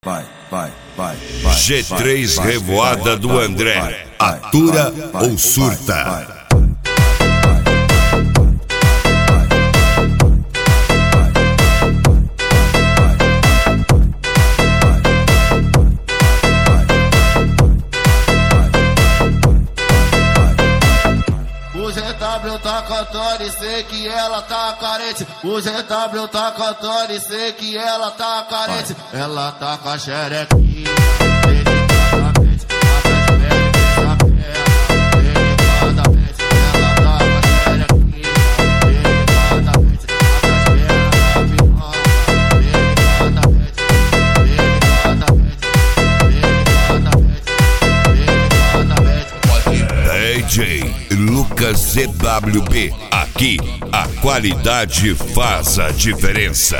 G3 Revoada do André. Atura ou surta? O GW tá cantando e sei que ela tá carente. O GW tá cantando e sei que ela tá carente. Ela tá com a xerequinha delicadamente, delicadamente. Ela tá com a xerequinha delicadamente, DJ Lucas ZWB. Aqui a qualidade faz a diferença.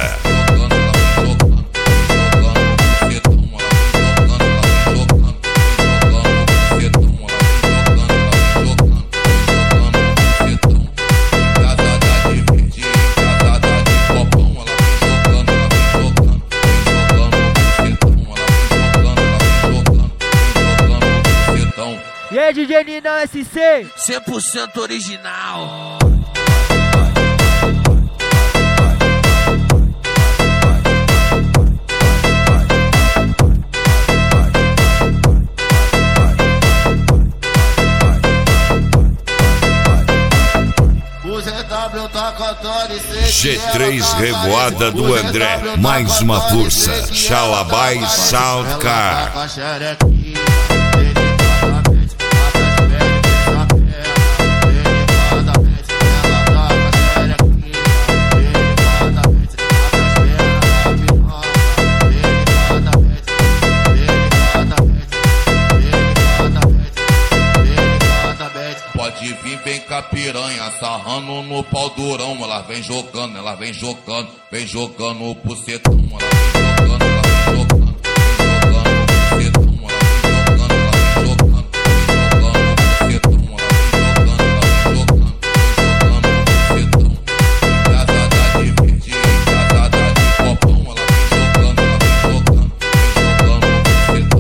E aí, DJ Ninão SC? 100% original. O GW tá cantando e sei que G3 Revoada do André. Mais uma força. Xalabai Soundcar. Pode vir bem com a piranha, sarrando no pau durão. Ela vem jogando, vem jogando o bucetão. Ela vem jogando, vem jogando o bucetão. Ela vem jogando, vem jogando o bucetão. Ela vem jogando, vem jogando o bucetão. Casada de verde, casada de copão. Ela vem jogando, vem jogando o bucetão. Ela vem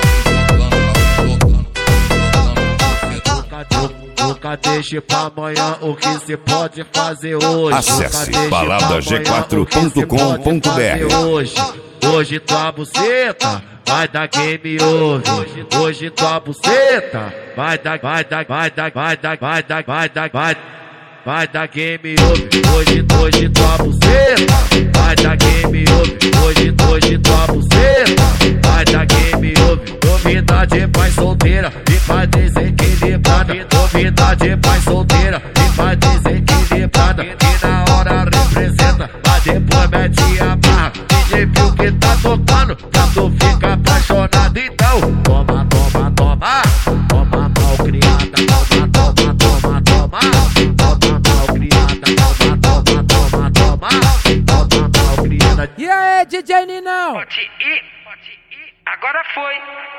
jogando, o bucetão. Nunca deixe pra amanhã o que se pode fazer hoje. Acesse baladaG4.com.br. Hoje tua buceta vai dar game over. Hoje tua buceta vai dar game over. Hoje tua buceta vai dar game over. Hoje tua buceta vai dar game over. Novidade pai solteira e vai desequilibrada. Novidade pai solteira e vai desequilibrada. E na hora representa, mas depois mete a barra. DJ viu que tá tocando, pra tu ficar apaixonado. Então toma, toma, toma, toma mal criada. Toma, toma, toma, toma, toma mal criada. Toma, toma, toma, toma, toma mal criada. E aí, DJ Ninão? Pode ir, agora foi.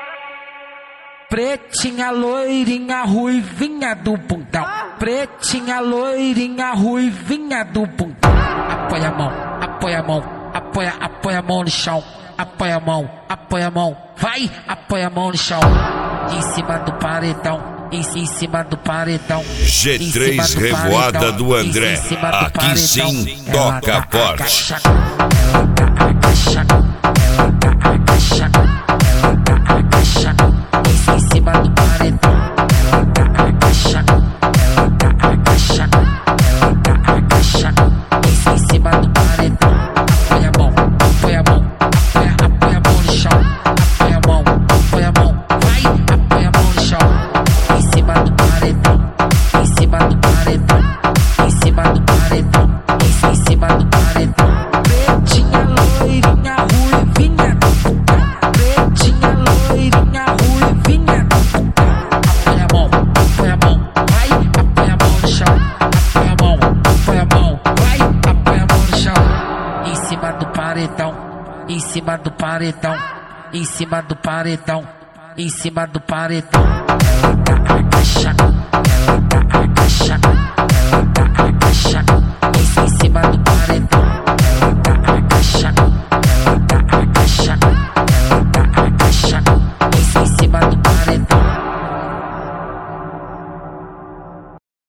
Pretinha, loirinha, ruivinha do bundão. Pretinha, loirinha, ruivinha do bundão. Apoia a mão, apoia a mão, apoia a mão no chão. Apoia a mão, vai, apoia a mão no chão. Em cima do paredão, em cima do paredão. G3 Revoada do André. Aqui sim toca forte. Ela tá agachada, ela tá agachada. Em cima do paredão, ela tá agachada, ela tá agachada, ela tá agachada. Em cima do paredão, apoia a mão, apoia a mão, apoia a mão no chão. Apoia a mão, vai, apoia a mão no chão. Em cima do paredão, em cima do paredão, em cima do paredão, em cima do paredão. Pretinha, loirinha, ruivinha do bundão. Pretinha, loirinha, ruivinha do bundão. Apoia a mão, vai, apoia a mão no chão. Apoia a mão, vai, apoia a mão no chão. Em cima do paredão, em cima do paredão, em cima do paredão, em cima do paredão. Ela tá agachada, ela tá agachada, ela tá agachada. Em cima do paredão.